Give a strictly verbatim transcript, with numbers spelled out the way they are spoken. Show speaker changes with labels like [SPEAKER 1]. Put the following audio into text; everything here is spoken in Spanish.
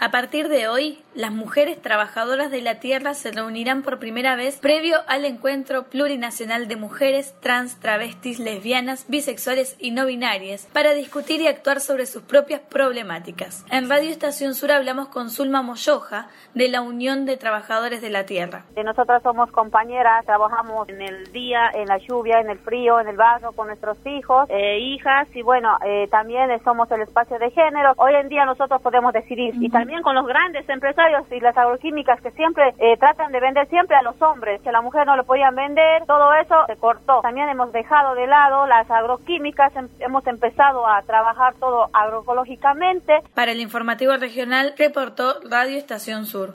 [SPEAKER 1] A partir de hoy, las mujeres trabajadoras de la tierra se reunirán por primera vez previo al Encuentro Plurinacional de Mujeres, Trans, Travestis, Lesbianas, Bisexuales y No Binarias para discutir y actuar sobre sus propias problemáticas. En Radio Estación Sur hablamos con Zulma Moyoja, de la Unión de Trabajadores de la Tierra.
[SPEAKER 2] Nosotras somos compañeras, trabajamos en el día, en la lluvia, en el frío, en el barro con nuestros hijos, eh, hijas y bueno, eh, también somos el espacio de género. Hoy en día nosotros podemos decidir. Uh-huh. Y también con los grandes empresarios y las agroquímicas que siempre eh, tratan de vender siempre a los hombres, que a la mujer no lo podían vender, todo eso se cortó. También hemos dejado de lado las agroquímicas, hem- hemos empezado a trabajar todo agroecológicamente.
[SPEAKER 1] Para el informativo regional reportó Radio Estación Sur.